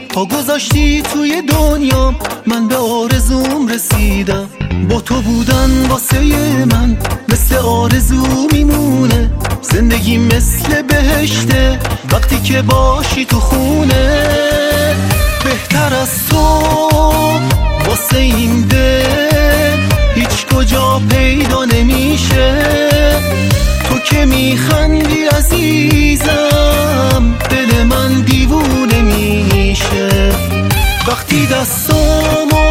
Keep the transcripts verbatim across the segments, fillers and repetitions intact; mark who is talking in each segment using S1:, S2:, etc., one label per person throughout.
S1: پا گذاشتی توی دنیام، من به آرزوم رسیدم. با تو بودن واسه من مثل آرزو میمونه. زندگی مثل بهشته وقتی که باشی تو خونه. بهتر از تو واسه این دل هیچ کجا پیدا نمیشه. تو که میخندی عزیزم، دل من دیوونه میشه. وقتی دستامو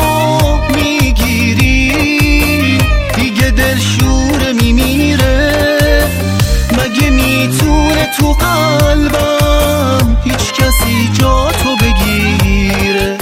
S1: میگیری دیگه دل شوره میمیره. مگه میتونه تو قلبم هیچ کسی جا تو بگیره؟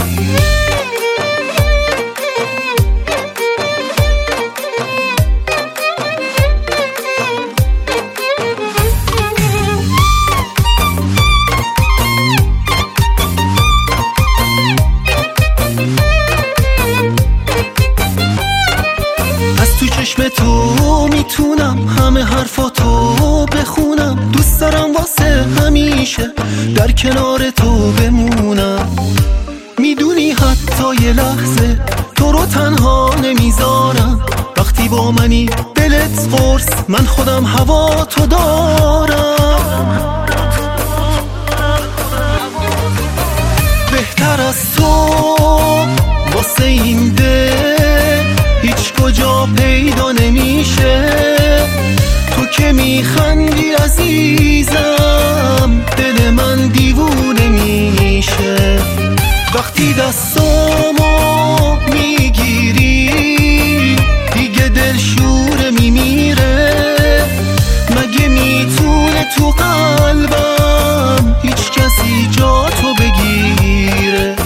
S1: تو چشم تو میتونم همه حرفاتو بخونم. دوست دارم واسه همیشه در کنار تو بمونم. میدونی حتی یه لحظه تو رو تنها نمیذارم. وقتی با منی دلت قرص، من خودم هوا تو دارم. بهتر از تو واسه این دل هیچ کجا پیدا نمیشه. تو که میخندی عزیزم، دل من دیوونه میشه. وقتی دستامو میگیری دیگه دل شوره میمیره. مگه میتونه تو قلبم هیچ کسی جا تو بگیره؟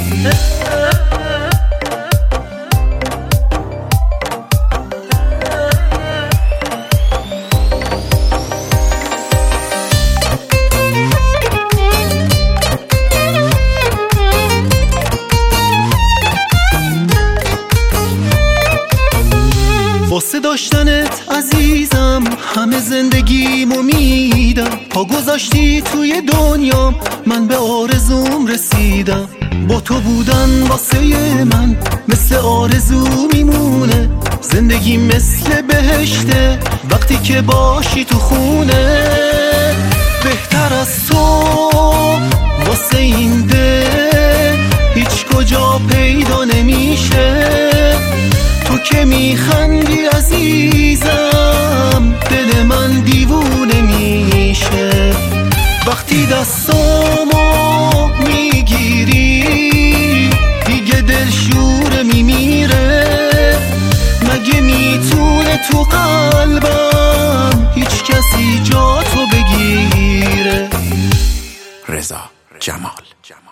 S1: واسه داشتنت عزیزم همه زندگیمو میدم. پا گذاشتی توی دنیام، من به آرزوم رسیدم. با تو بودن واسه من مثل آرزو میمونه. زندگی مثل بهشته وقتی که باشی تو خونه. بهتر از تو واسه این دل هیچ کجا پیدا نمیشه. تو که میخندی عزیزم، دل من دیوونه میشه. وقتی دستامو میگیری دیگه دل شوره میمیره. مگه میتونه تو قلبم هیچ کسی جا تو بگیره؟
S2: رضا جمال.